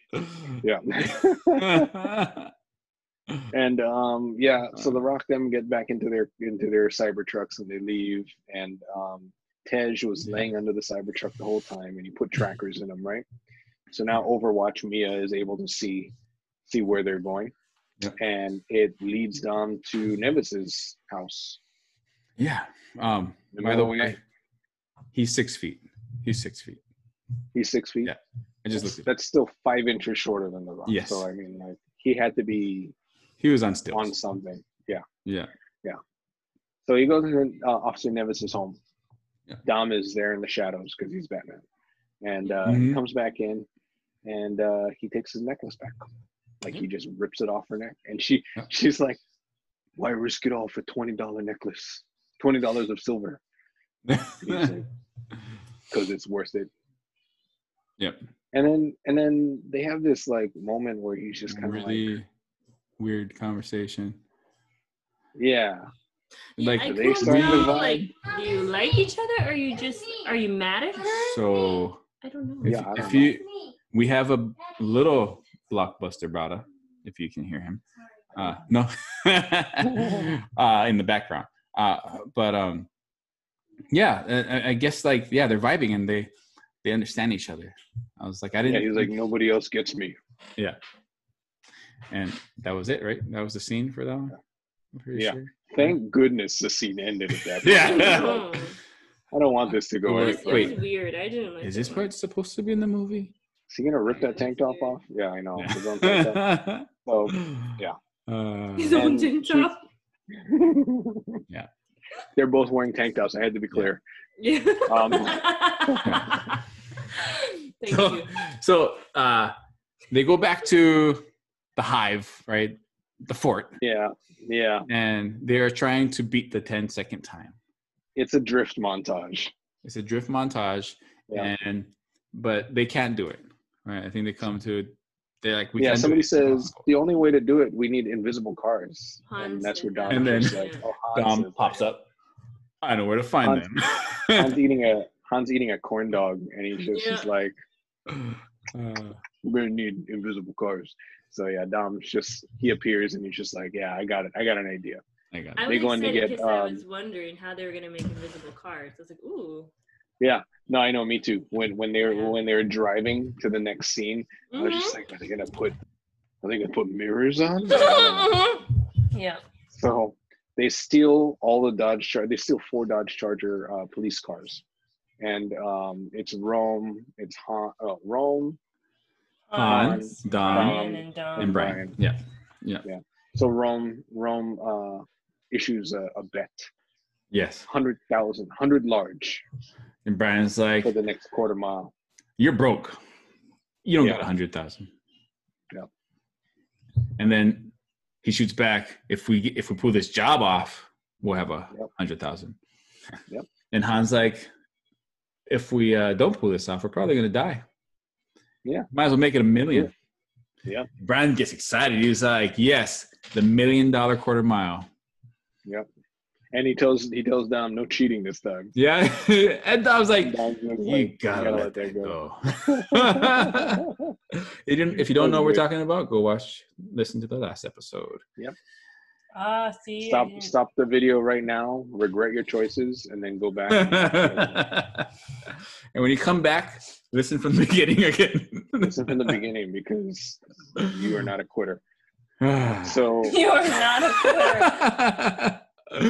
Yeah. And um, yeah, so the Rock them get back into their into their cyber trucks and they leave. And um, Tej was Yeah. laying under the cyber truck the whole time, and he put trackers in them, right? So now Overwatch Mia is able to see see where they're going, Yep. and it leads them to Nevis's house. Yeah. Um, The by the middle way, he's six feet. He's six feet. He's six feet. Yeah. I just looked at it. That's still five inches shorter than the Rock. Yes. So I mean, like, he had to be He was on stilts. on something. Yeah. Yeah. So he goes to uh, Officer Nevis's home. Yeah. Dom is there in the shadows because he's Batman, and uh, Mhm. he comes back in, and uh, he takes his necklace back. Like he just rips it off her neck, and she Yeah. she's like, "Why risk it all for twenty dollar necklace? Twenty dollars of silver? He's like, because it's worth it." Yep. And then and then they have this like moment where he's just kind of Really like, weird conversation. yeah, Yeah, Like, I they couldn't start tell, the like, vibe. do you like each other, or you just are you mad at her? So I don't know. if, Yeah, I if don't you, we have a little blockbuster brother, if you can hear him. Uh, no, uh, in the background. Uh, but um, yeah, I, I guess like yeah, they're vibing and they they understand each other. I was like, I yeah. didn't. He's like, nobody else gets me. yeah, and that was it, right? That was the scene for that one. I'm pretty Yeah. sure. Thank goodness the scene ended at that. Yeah. point. I was Oh, like, I don't want this to go Wait, any it was, further. it was weird. I didn't like Is that this one. part supposed to be in the movie? Is he gonna rip that tank top off? Yeah, I know. His own tank top. Yeah. So yeah. Uh, His own And tank he- top. Yeah. They're both wearing tank tops. I had to be clear. Yeah. Um, Thank so, you. so uh, they go back to the hive, right? The fort, Yeah, yeah. and they're trying to beat the ten second time. It's a drift montage. It's a drift montage, Yeah. and but they can't do it. Right? I think they come to they're like we yeah, can't do somebody it. says the only way to do it, we need invisible cars. Hans and that's where did Dom that. And then- is like, oh, Hans Dom is pops like- up. I know where to find Hans- them. Hans eating a Hans eating a corn dog, and he's just Yeah. he's like, Uh, we're gonna need invisible cars. So yeah, Dom's just he appears and he's just like, yeah, I got it. I got an idea. I got I it. They was going to excited get, because I um, was wondering how they were gonna make invisible cars. I was like, ooh. Yeah, no, I know, me too. When when they were Yeah. when they were driving to the next scene, I was just Mhm. like, are they gonna put are they gonna put mirrors on? Yeah. So they steal all the Dodge Char- they steal four Dodge Charger uh, police cars, and um, it's Rome, it's Han- oh, Rome, Hans, Dom, Brian, and Dom. and Brian. Yeah. So Rome Rome uh, issues a, a bet, Yes. hundred thousand, hundred large And Brian's like, for the next quarter mile. you're broke. You don't Yeah. got a hundred thousand. Yeah. And then he shoots back. If we if we pull this job off, we'll have a Yep. hundred thousand. Yep. And Han's like, if we uh, don't pull this off, we're probably gonna die. Yeah. Might as well make it a million. Yeah. Brian gets excited. He's like, yes, the million dollar quarter mile. Yep. And he tells he tells Dom no cheating this time. Yeah. And I was like, Dom's just you like, gotta, let that go. go. You didn't, if you don't know what we're talking about, go watch, listen to the last episode. Ah, see. I Stop didn't- stop the video right now, regret your choices, and then go back. And when you come back, listen from the beginning again. Listen from the beginning because you are not a quitter. So You are not a quitter.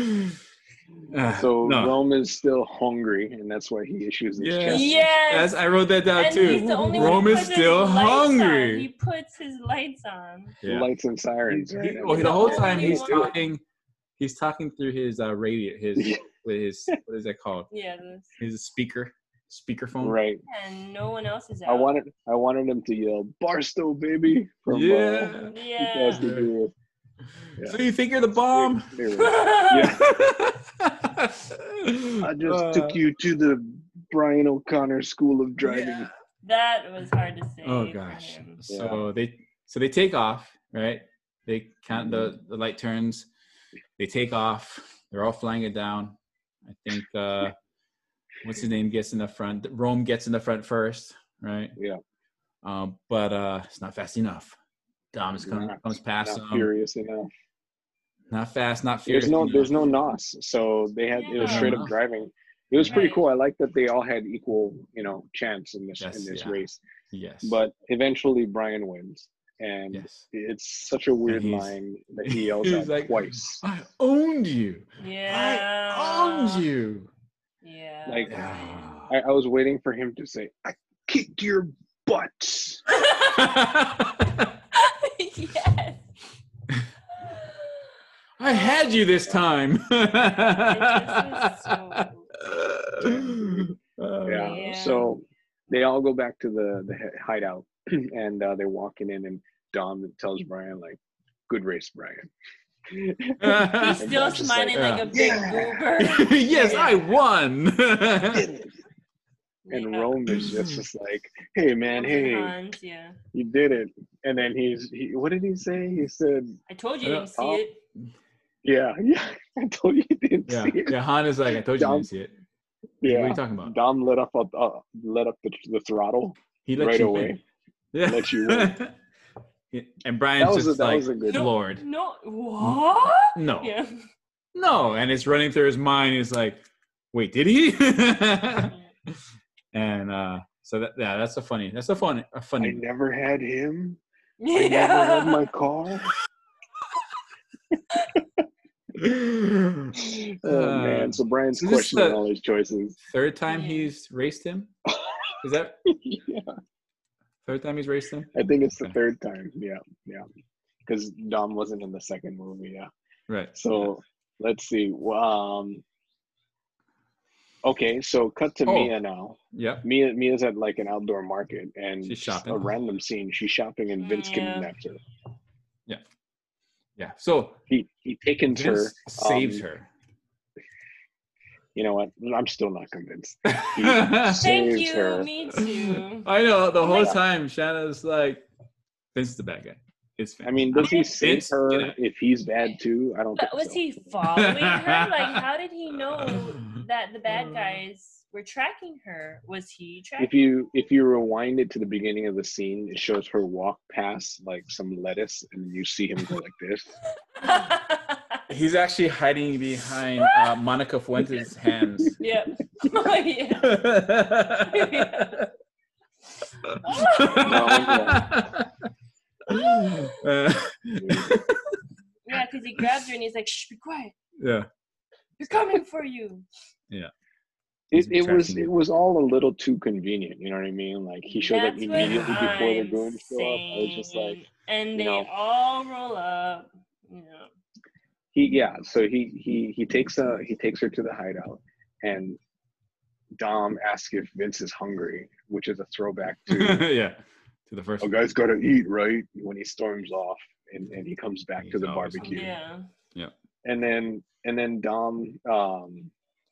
so no. Rome is still hungry, and that's why he issues this Yes. chest. Yes. That's, I wrote that down And too. he's the only one Rome who is puts his still lights on. hungry. He puts his lights on. Yeah. Lights and sirens. Right? He- well, the whole time he's Only one. talking, he's talking through his uh, radio, his Yeah. with his what is that called? Yeah. This, His speaker, speakerphone. Right. and no one else is out. I wanted I wanted him to yell Barstow, baby. From, Yeah. Uh, Yeah. Fast and Furious. Yeah. So you think you're the bomb? They were- Yeah. I just Uh, took you to the Brian O'Connor School of Driving. yeah. That was hard to say. Oh for gosh. him. So they so they take off, right? They count the the light turns. They take off. They're all flying it down. I think uh what's his name gets in the front. Rome gets in the front first, right? Yeah. Um, but uh it's not fast enough. Dom is come, Not- comes past Not him. furious enough. Not fast, not furious. There's no enough. there's no N O S, so they had it was Yeah. straight up driving. It was pretty Right. cool. I like that they all had equal, you know, chance in this Yes, in this yeah. race. Yes. But eventually Brian wins, and yes. it's such a weird he's- line that he yells he's out like, twice. I owned you. Yeah. I owned you. Yeah. Like, Yeah. I, I was waiting for him to say, "I kicked your butt." Yes. I had you this time. It so... Yeah. Yeah. So they all go back to the the hideout, and uh, they're walking in, and Dom tells Brian like, "Good race, Brian." He's And still Brian's just smiling like, like, a big "Yeah." goober. Yes, I won. And Yeah. Rome is just, just like, "Hey man, Arms and hey, hands, yeah. you did it." And then he's he, what did he say? He said, I told you you Yeah. didn't see Oh. it. "Yeah, yeah, I told you you didn't yeah, see it." yeah. Han is like, I told you you Dom, didn't see it. yeah. What are you talking about? Dom let up uh, let up the, the throttle He let right you away. win. Yeah. Let you win. And Brian's That was a, just that like, was a good. No, Lord. No. What? No. Yeah. No. And it's running through his mind. He's like, wait, did he? And uh, so that yeah, that's a funny. That's a fun. A I funny. never had him. Yeah. I never had my car. Oh man! So Brian's so this is questioning the- all his choices. Third time Yeah. he's raced him. Is that Yeah, third time he's raced him? I think it's the Okay. third time. Yeah, yeah. Because Dom wasn't in the second movie. Yeah. Right. So let's see. Um. Okay, so cut to Oh. Mia now. Yeah. Mia Mia's at like an outdoor market, and She's just shopping. a random scene. She's shopping, and Vince Yeah. kidnaps her. Yeah. So He he takens her. Vince saves um, her. You know what? I'm still not convinced. He Thank saves you. her. Me too. I know the whole Yeah. time Shanna's like, Vince is the bad guy. It's Vince. I mean, does he Vince, save get her out. if he's bad too? I don't But think was so. he following her? Like, how did he know that the bad guys were tracking her? Was he tracking? If you if you rewind it to the beginning of the scene, it shows her walk past like some lettuce, and you see him go like this. He's actually hiding behind uh, Monica Fuentes' hands. Yep. Oh, yeah. Uh, Yeah, because he grabs her and he's like, "Shh, be quiet. yeah. We're coming for you." It, He's it was tracking it you. was all a little too convenient. You know what I mean? Like he shows up That's what immediately before the I'm goons show up. I was just like, saying. And you they know. all roll up. You know. he yeah. So he he he takes a he takes her to the hideout, and Dom asks if Vince is hungry, which is a throwback to Yeah. To the first a one. guy's got to eat, right? When he storms off, and, and he comes back He's to the always barbecue. Yeah. And then and then Dom um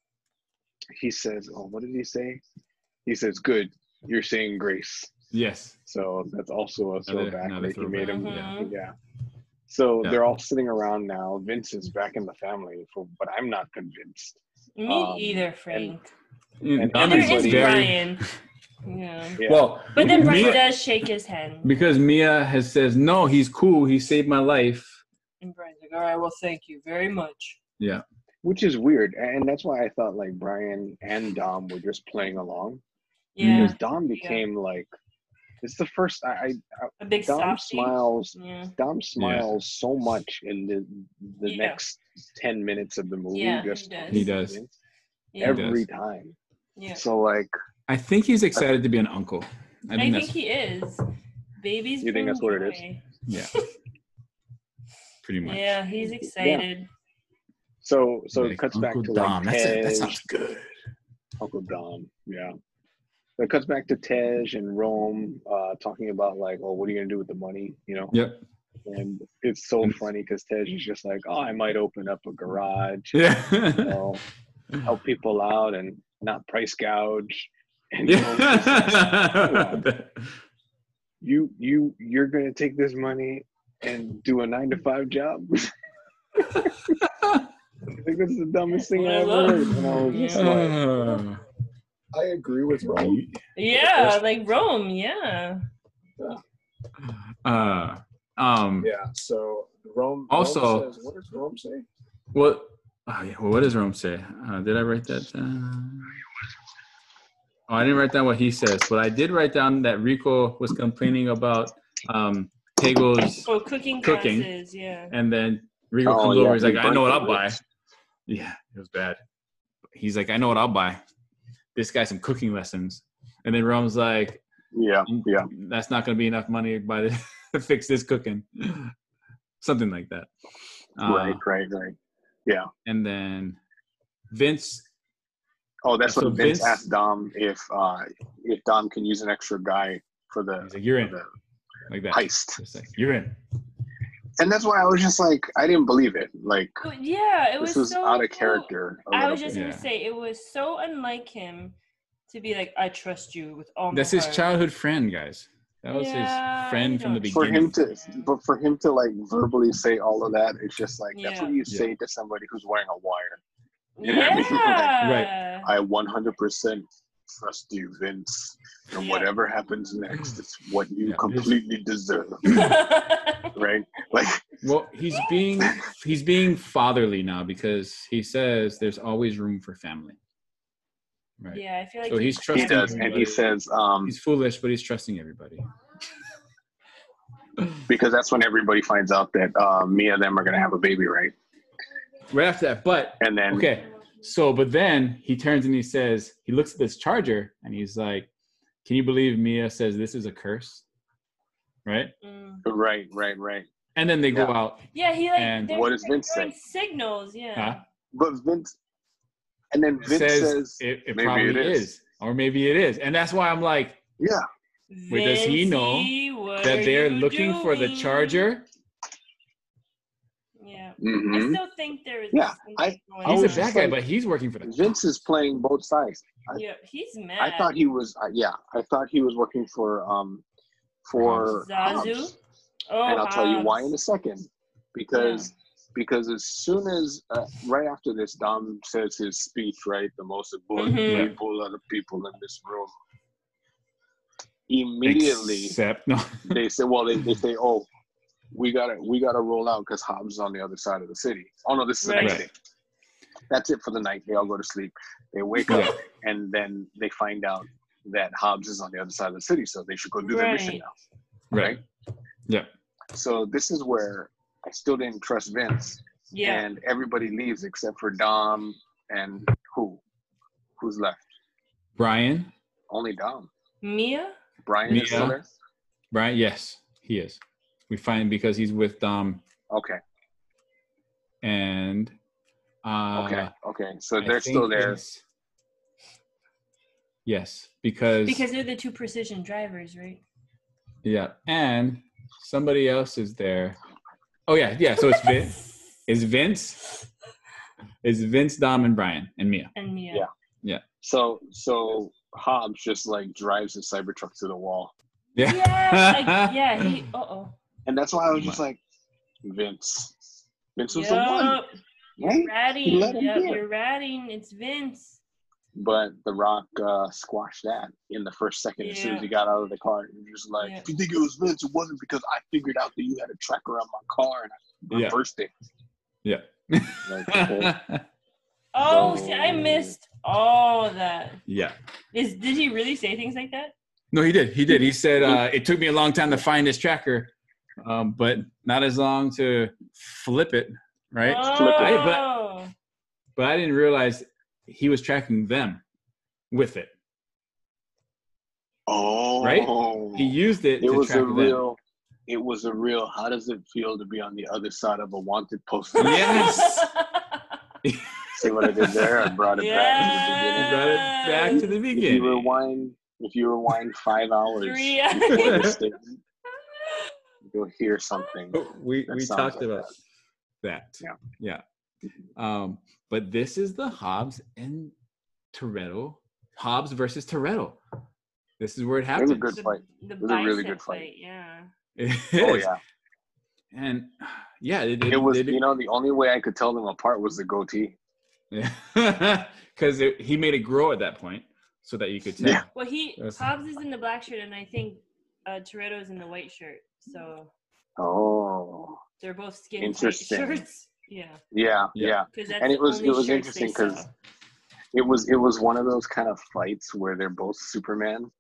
he says, oh, what did he say? He says, "Good, you're saying grace." Yes. So that's also a Another- throwback another that he made him. throwback, Yeah. yeah. So Yeah. they're all sitting around now. Vince is back in the family, for, but I'm not convinced. Me Um, either, Frank. And Dom Neither is is very- Brian. Yeah. Yeah. Well, But then Brian Mia, does shake his hand. because Mia has says, no, he's cool. He saved my life. And Brian's like, "All right, well, thank you very much." Yeah. Which is weird, and that's why I thought like Brian and Dom were just playing along. Yeah. Because Dom became like, it's the first I, I A big Dom softie. smiles. Yeah. Dom smiles so much in the the Yeah. next ten minutes of the movie. Yeah, he just does. He does. Yeah. every He time. Yeah. So like, I think he's excited to be an uncle. I I think think that's he is. Babies. You think bring that's what it is? joy. yeah. Pretty much. Yeah, he's excited. so so Like, it cuts Uncle back to Dom. like That's a, Tej, that sounds good. Uncle Dom. Yeah. So it cuts back to Tej and Rome uh, talking about like, well, what are you gonna do with the money? You know. Yep. And it's so And- funny because Tej is just like, oh, I might open up a garage, Yeah. you know, help people out and not price gouge. And Rome's just like, Yeah. you you you're gonna take this money and do a nine to five job. I think that's the dumbest thing I ever heard. And I was just Yeah. like, Uh, I agree with Rome. Yeah, like Rome. Yeah. uh, um, Yeah. So Rome Also- Rome says, what does Rome say? what? Oh, yeah, well, what does Rome say? Uh, did I write that down? Oh, I didn't write down what he says, but I did write down that Rico was complaining about um, Tego's, Oh, cooking Cooking. classes. Yeah. and then Rico Oh, comes yeah, over. He's he like, "I burnt know what the I'll buy." lips. Yeah, it was bad. He's like, "I know what I'll buy. This guy some cooking lessons." And then Rome's like, Yeah, yeah. "That's not going to be enough money by the to fix this cooking. Something like that. Uh, right, right, right. Yeah. And then Vince. Oh, that's So what Vince, Vince- asked Dom if uh, if Dom can use an extra guy for the, He's like, you're in. for the Like that. heist. Just like, you're in. And that's why I was just like, I didn't believe it. Like, Yeah, it was this was so out of character. a I little was just bit. gonna Yeah. say it was so unlike him to be like, I trust you with all my That's his heart. childhood friend, guys. That was Yeah, his friend I from the don't- For beginning. him to, but for him to like verbally say all of that, it's just like that's what Yeah. you Yeah. say to somebody who's wearing a wire. You know what I mean? Yeah. I one hundred percent trust you, Vince. And Yeah. whatever happens next, it's what you Yeah, his- completely deserve, right? Like, Well, he's being he's being fatherly now because he says there's always room for family. Right. Yeah, I feel like So he's he trusting does, and he everybody. says, um, He's foolish, but he's trusting everybody. because that's when everybody finds out that uh, Mia and them are gonna have a baby, right? Right after that, but And then, okay. So, but then he turns and he says, he looks at this charger and he's like, "Can you believe Mia says this is a curse?" Right? Mm. right, right, right. And then they go Yeah. out. Yeah, he like And they're what does Vince throwing say? signals, yeah. Huh? But Vince, and then It Vince says, says, it, it maybe probably it is. is. or maybe it is, and that's why I'm like, yeah, Wait, does he know Vincey, what that are they're you looking for the doing? charger. Yeah. I hmm still think there is Yeah, something I- going I He's on. a was bad just guy, like- but he's working for the Vince is playing both sides. I, Yeah, he's mad. I thought he was, uh, yeah, I thought he was working for, um, for Zazu? Hobbs. Oh, And I'll tell you why in a Hobbs. second. Because because as soon as uh, right after this, Dom says his speech, right, the most important Mhm. people are the people in this room. Immediately, Except no. they say, well, they, they say, oh, we gotta we gotta roll out because Hobbs is on the other side of the city. Oh no, this is the Right. next Right. day. That's it for the night. They all go to sleep. They wake Yeah. up and then they find out that Hobbs is on the other side of the city, so they should go do their mission Right. now. Right. Yeah. So this is where I still didn't trust Vince, Yeah. and everybody leaves except for Dom and who? Who's left? Brian. Only Dom. Mia? Brian Mia. is still there. Brian. Yes, he is. We find him because he's with Dom Okay. and. Uh, Okay. Okay. So I they're think still there. it's- Yes, because, Because they're the two precision drivers, right? yeah, and somebody else is there. Oh yeah, yeah. So it's Vince. Is Vince? Is Vince, Dom, and Brian and Mia? And Mia. Yeah. So so Hobbs just like drives his Cybertruck to the wall, Yeah. Yeah, like, yeah, he, uh-oh. and that's why I was just like, Vince. Vince was the one, Yup. You're right? ratting. let him Yep, do it. you're ratting. It's Vince. But The Rock uh, squashed that in the first second. As soon as Yeah. he got out of the car, he was just like, Yeah. "If you think it was Vince, it wasn't because I figured out that you had a tracker on my car and I Yeah. reversed it." Yeah. Like, okay. Oh, So- see, I missed all of that. Yeah. Is did he really say things like that? No, he did. He did. He said uh, it took me a long time to find his tracker, um, but not as long to flip it. Right. Oh. Flip it. I- but- But I didn't realize he was tracking them with it. Oh, Right? He used it, it to was track a them. real. It was a real. How does it feel to be on the other side of a wanted poster? Yes. See what I did there? I brought it back to the He beginning. brought it back to the If you beginning. rewind, if you rewind five hours Three before this statement, you'll hear something. we that we sounds talked like about that. Yeah. Yeah. Um, but this is the Hobbs and Toretto. Hobbs versus Toretto. This is where it It happens. was a good The, fight. the It was a really bicep good fight. Yeah. It Oh is. yeah, And yeah, it, it was. they did- You know, the only way I could tell them apart was the goatee. Yeah. Because he made it grow at that point so that you could tell. Yeah. Well, he That's- Hobbs is in the black shirt, and I think uh, Toretto's in the white shirt. So Oh, they're both skin tight Interesting. shirts. Yeah, yeah, Yeah. yeah. because that's And it the was only it was shirts interesting they because saw. it was it was one of those kind of fights where they're both Superman,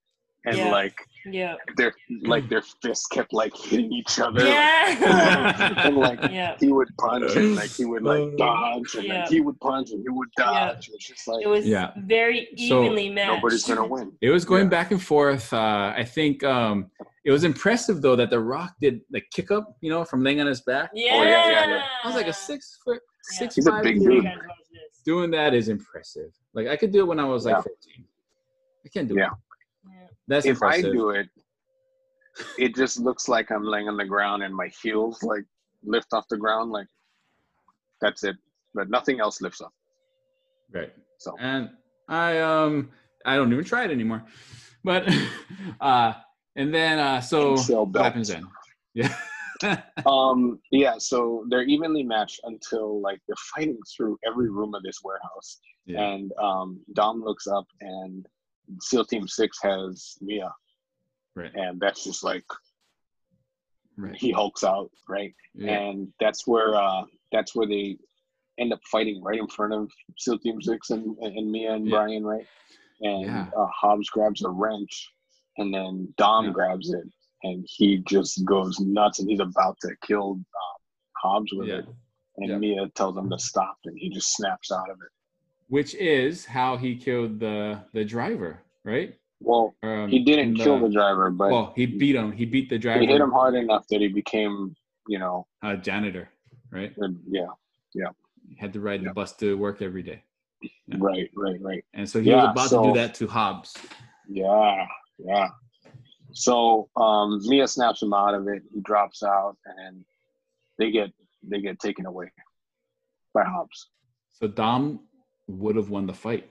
and Yeah. like Yeah. their like their fists kept like hitting each other. Yeah. And like Yeah. he would punch and like he would like dodge and Yeah. like he would punch and he would dodge. It's just like It was Yeah. very So, evenly matched. nobody's gonna win. It was going Yeah. back and forth. Uh, I think um, it was impressive though that The Rock did the kick up, you know, from laying on his back. Yeah. Oh, yeah, yeah, yeah. I was like a six foot, Yeah. six He's a five big dude. You dude. guys watch this. Doing that is impressive. Like I could do it when I was like Yeah. fourteen. I can't do Yeah. it. Yeah. That's If I impressive. do it, it just looks like I'm laying on the ground and my heels like lift off the ground. Like that's it, but nothing else lifts up. Right. So And I um I don't even try it anymore. But uh and then uh so And sell what happens belts. then? Yeah. um yeah, so they're evenly matched until like they're fighting through every room of this warehouse. Yeah. And um Dom looks up and SEAL Team Six has Mia, Right. and that's just like Right. he hulks out, right? Yeah. And that's where uh that's where they end up fighting right in front of SEAL Team Six and, and Mia and Yeah. Brian, right? And Yeah. uh, Hobbs grabs a wrench, and then Dom Yeah. grabs it, and he just goes nuts, and he's about to kill um, Hobbs with Yeah. it, and Yeah. Mia tells him to stop, and he just snaps out of it. Which is how he killed the the driver, right? Well, Um, he didn't in kill the driver, but Well, he beat him. He beat the driver. he hit him hard enough that he became, you know, Uh, janitor, right? uh, yeah, He had to ride the Yeah. bus to work every day. Yeah. right, right, right. And so he Yeah, was about to so- do that to Hobbs. Yeah, yeah. So um, Mia snaps him out of it. He drops out, and they get they get taken away by Hobbs. So Dom would have won the fight.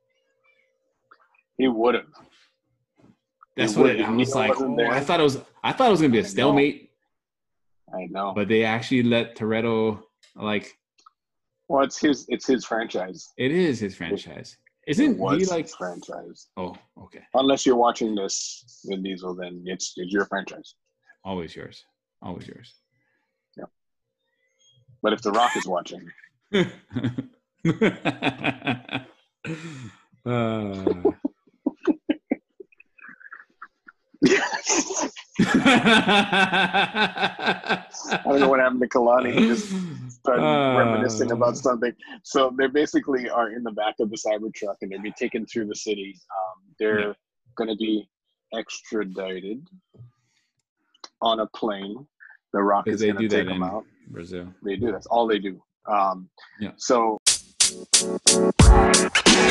He would have. That's He what would- it, I if was Mia like. wasn't oh, there- I thought it was. I thought it was gonna be I a know. stalemate, I know. but they actually let Toretto like. Well, it's his it's his franchise. It is his franchise. It Isn't was he like? his franchise. Oh, okay. Unless you're watching this Vin Diesel, then it's it's your franchise. Always yours. Always yours. But if The Rock is watching, uh. I don't know what happened to Kalani. He just started Uh. reminiscing about something. So they basically are in the back of the Cybertruck, and they're being taken through the city. Um, they're Yeah. going to be extradited on a plane. The Rock Because is they going to do take that them in out. Brazil. They do. That's all they do. Um, Yeah. So